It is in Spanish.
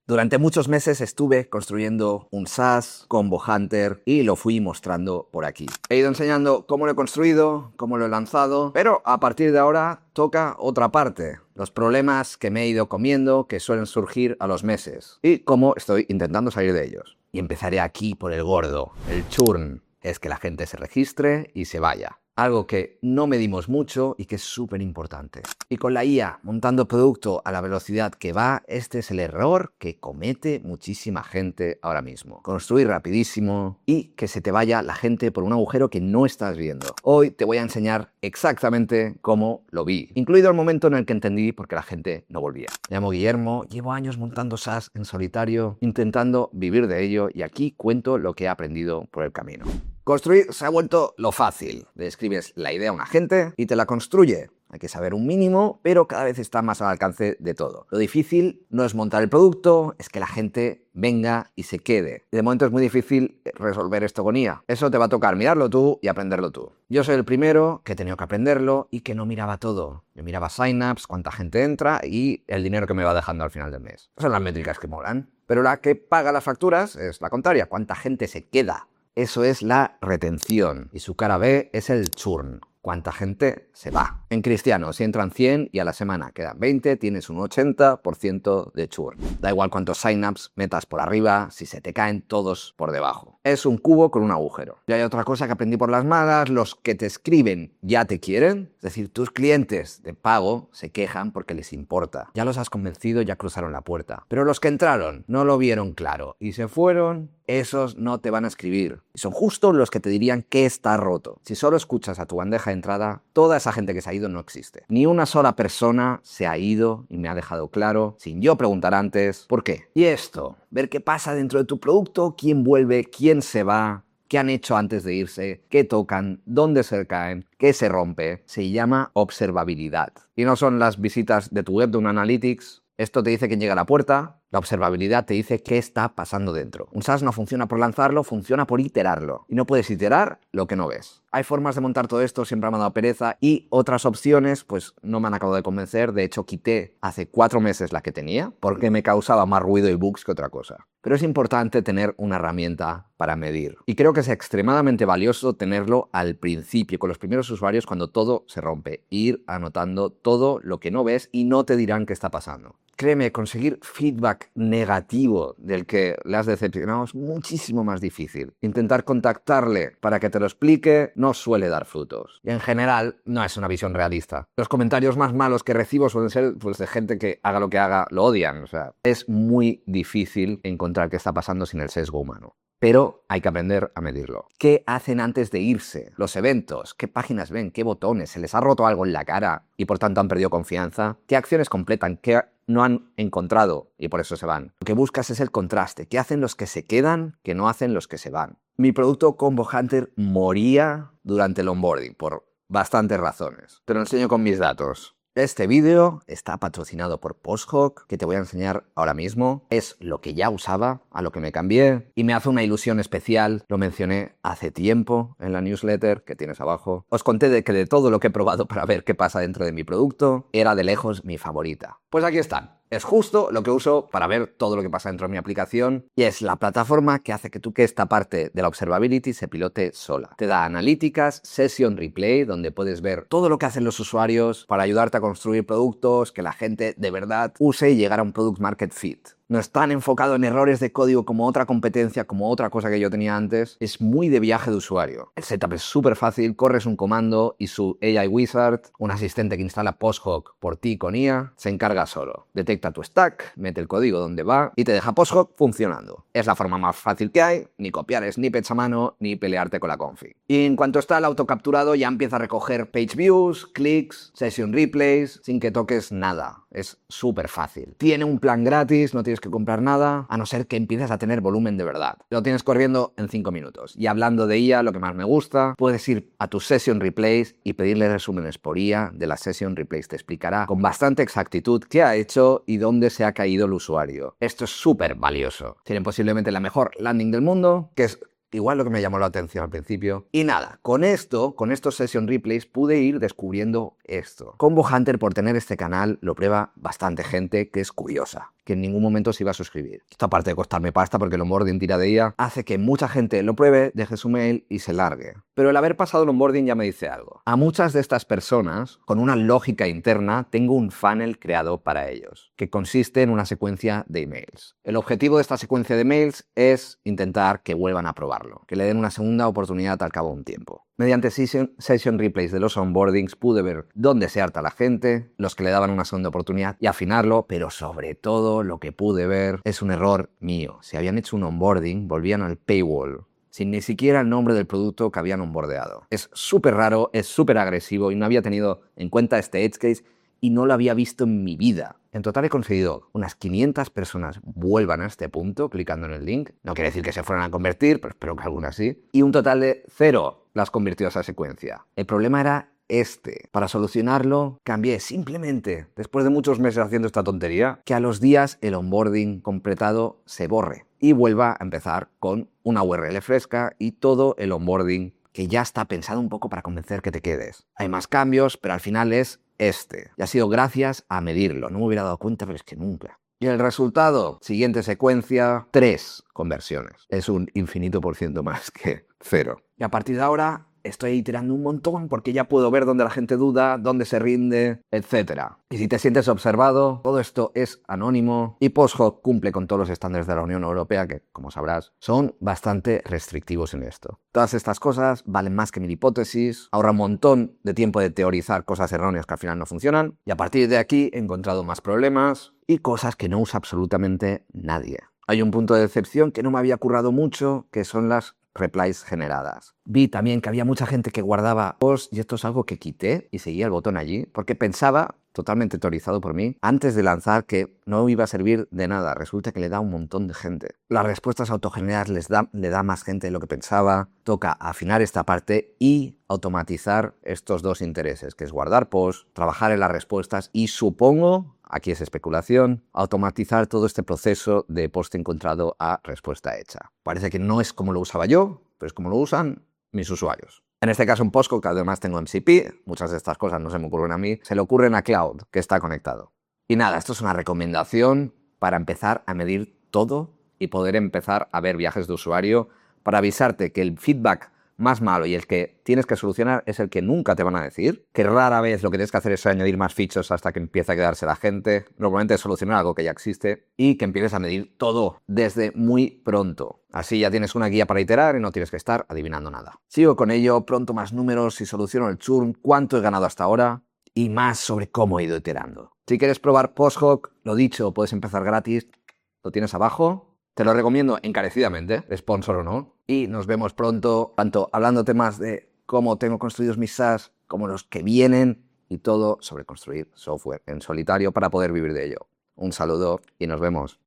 Durante muchos meses estuve construyendo un SaaS, Combo Hunter, y lo fui mostrando por aquí. He ido enseñando cómo lo he construido, cómo lo he lanzado, pero a partir de ahora toca otra parte. Los problemas que me he ido comiendo, que suelen surgir a los meses, y cómo estoy intentando salir de ellos. Y empezaré aquí por el gordo, el churn. Es que la gente se registre y se vaya. Algo que no medimos mucho y que es súper importante. Y con la IA montando producto a la velocidad que va, este es el error que comete muchísima gente ahora mismo. Construir rapidísimo y que se te vaya la gente por un agujero que no estás viendo. Hoy te voy a enseñar exactamente cómo lo vi, incluido el momento en el que entendí por qué la gente no volvía. Me llamo Guillermo, llevo años montando SaaS en solitario, intentando vivir de ello, y aquí cuento lo que he aprendido por el camino. Construir se ha vuelto lo fácil. Le escribes la idea a un agente y te la construye. Hay que saber un mínimo, pero cada vez está más al alcance de todo. Lo difícil no es montar el producto, es que la gente venga y se quede. Y de momento es muy difícil resolver esto con IA. Eso te va a tocar mirarlo tú y aprenderlo tú. Yo soy el primero que he tenido que aprenderlo y que no miraba todo. Yo miraba signups, cuánta gente entra y el dinero que me va dejando al final del mes. Esas son las métricas que molan. Pero la que paga las facturas es la contraria, cuánta gente se queda. Eso es la retención y su cara B es el churn. ¿Cuánta gente se va? En Cristiano, si entran 100 y a la semana quedan 20, tienes un 80% de churn. Da igual cuántos signups metas por arriba, si se te caen todos por debajo. Es un cubo con un agujero. Y hay otra cosa que aprendí por las malas: los que te escriben ya te quieren. Es decir, tus clientes de pago se quejan porque les importa. Ya los has convencido, ya cruzaron la puerta. Pero los que entraron no lo vieron claro y se fueron, esos no te van a escribir. Y son justo los que te dirían que está roto. Si solo escuchas a tu bandeja de entrada, toda esa gente que se ha ido no existe. Ni una sola persona se ha ido y me ha dejado claro, sin yo preguntar antes, ¿por qué? Y esto, ver qué pasa dentro de tu producto, quién vuelve, quién se va, qué han hecho antes de irse, qué tocan, dónde se caen, qué se rompe, se llama observabilidad. Y no son las visitas de tu web de un Analytics. Esto te dice quién llega a la puerta. La observabilidad te dice qué está pasando dentro. Un SaaS no funciona por lanzarlo, funciona por iterarlo. Y no puedes iterar lo que no ves. Hay formas de montar todo esto, siempre me ha dado pereza, y otras opciones pues no me han acabado de convencer. De hecho, quité hace 4 meses la que tenía porque me causaba más ruido y bugs que otra cosa. Pero es importante tener una herramienta para medir. Y creo que es extremadamente valioso tenerlo al principio, con los primeros usuarios, cuando todo se rompe. Ir anotando todo lo que no ves y no te dirán qué está pasando. Créeme, conseguir feedback negativo del que le has decepcionado es muchísimo más difícil. Intentar contactarle para que te lo explique no suele dar frutos. Y en general no es una visión realista. Los comentarios más malos que recibo suelen ser pues, de gente que haga lo que haga, lo odian. O sea, es muy difícil encontrar qué está pasando sin el sesgo humano. Pero hay que aprender a medirlo. ¿Qué hacen antes de irse? Los eventos, ¿qué páginas ven? ¿Qué botones? ¿Se les ha roto algo en la cara y por tanto han perdido confianza? ¿Qué acciones completan? ¿Qué no han encontrado y por eso se van? Lo que buscas es el contraste. ¿Qué hacen los que se quedan que no hacen los que se van? Mi producto Combo Hunter moría durante el onboarding por bastantes razones. Te lo enseño con mis datos. Este vídeo está patrocinado por PostHawk, que te voy a enseñar ahora mismo. Es lo que ya usaba, a lo que me cambié, y me hace una ilusión especial. Lo mencioné hace tiempo en la newsletter que tienes abajo. Os conté de que de todo lo que he probado para ver qué pasa dentro de mi producto, era de lejos mi favorita. Pues aquí están. Es justo lo que uso para ver todo lo que pasa dentro de mi aplicación, y es la plataforma que hace que esta parte de la observability se pilote sola. Te da analíticas, session replay, donde puedes ver todo lo que hacen los usuarios para ayudarte a construir productos que la gente de verdad use y llegar a un product market fit. No es tan enfocado en errores de código como otra competencia, como otra cosa que yo tenía antes. Es muy de viaje de usuario. El setup es súper fácil, corres un comando y su AI Wizard, un asistente que instala PostHawk por ti con IA, se encarga solo. Detecta tu stack, mete el código donde va y te deja PostHawk funcionando. Es la forma más fácil que hay, ni copiar snippets a mano, ni pelearte con la config. Y en cuanto está el autocapturado, ya empieza a recoger page views, clics, session replays, sin que toques nada. Es súper fácil. Tiene un plan gratis, no tienes que comprar nada, a no ser que empieces a tener volumen de verdad. Lo tienes corriendo en 5 minutos. Y hablando de IA, lo que más me gusta, puedes ir a tus session replays y pedirle resúmenes por IA de las session replays. Te explicará con bastante exactitud qué ha hecho y dónde se ha caído el usuario. Esto es súper valioso. Tienen posiblemente la mejor landing del mundo, que es igual lo que me llamó la atención al principio. Y nada, con estos session replays pude ir descubriendo esto. Combo Hunter, por tener este canal, lo prueba bastante gente que es curiosa. que en ningún momento se iba a suscribir. Esto, aparte de costarme pasta porque el onboarding tira de ella, hace que mucha gente lo pruebe, deje su mail y se largue. Pero el haber pasado el onboarding ya me dice algo. A muchas de estas personas, con una lógica interna, tengo un funnel creado para ellos, que consiste en una secuencia de emails. El objetivo de esta secuencia de emails es intentar que vuelvan a probarlo, que le den una segunda oportunidad al cabo de un tiempo. Mediante session replays de los onboardings pude ver dónde se harta la gente, los que le daban una segunda oportunidad y afinarlo, pero sobre todo lo que pude ver es un error mío. Si habían hecho un onboarding, volvían al paywall, sin ni siquiera el nombre del producto que habían onboardeado. Es súper raro, es súper agresivo y no había tenido en cuenta este edge case y no lo había visto en mi vida. En total he conseguido unas 500 personas vuelvan a este punto clicando en el link. No quiere decir que se fueran a convertir, pero espero que algunas sí. Y un total de 0 las convirtió a esa secuencia. El problema era este. Para solucionarlo, cambié simplemente, después de muchos meses haciendo esta tontería, que a los días el onboarding completado se borre y vuelva a empezar con una URL fresca y todo el onboarding que ya está pensado un poco para convencer que te quedes. Hay más cambios, pero al final es este. Y ha sido gracias a medirlo. No me hubiera dado cuenta, pero es que nunca. Y el resultado, siguiente secuencia, 3 conversiones. Es un infinito por ciento más que 0. Y a partir de ahora estoy iterando un montón porque ya puedo ver dónde la gente duda, dónde se rinde, etc. Y si te sientes observado, todo esto es anónimo y PostHook cumple con todos los estándares de la Unión Europea que, como sabrás, son bastante restrictivos en esto. Todas estas cosas valen más que mi hipótesis, ahorra un montón de tiempo de teorizar cosas erróneas que al final no funcionan y a partir de aquí he encontrado más problemas y cosas que no usa absolutamente nadie. Hay un punto de decepción que no me había currado mucho, que son las replies generadas. Vi también que había mucha gente que guardaba posts y esto es algo que quité y seguía el botón allí porque pensaba, totalmente teorizado por mí, antes de lanzar que no iba a servir de nada. Resulta que le da un montón de gente. Las respuestas autogeneradas le da más gente de lo que pensaba. Toca afinar esta parte y automatizar estos dos intereses, que es guardar posts, trabajar en las respuestas y supongo, aquí es especulación, automatizar todo este proceso de post encontrado a respuesta hecha. Parece que no es como lo usaba yo, pero es como lo usan mis usuarios. En este caso un PostHook, que además tengo MCP, muchas de estas cosas no se me ocurren a mí, se le ocurren a Cloud, que está conectado. Y nada, esto es una recomendación para empezar a medir todo y poder empezar a ver viajes de usuario para avisarte que el feedback más malo y el que tienes que solucionar es el que nunca te van a decir, que rara vez lo que tienes que hacer es añadir más features hasta que empiece a quedarse la gente, normalmente es solucionar algo que ya existe y que empieces a medir todo desde muy pronto. Así ya tienes una guía para iterar y no tienes que estar adivinando nada. Sigo con ello, pronto más números, si soluciono el churn, cuánto he ganado hasta ahora y más sobre cómo he ido iterando. Si quieres probar PostHook, lo dicho, puedes empezar gratis, lo tienes abajo. Te lo recomiendo encarecidamente, sponsor o no. Y nos vemos pronto, tanto hablándote más de cómo tengo construidos mis SaaS, como los que vienen y todo sobre construir software en solitario para poder vivir de ello. Un saludo y nos vemos.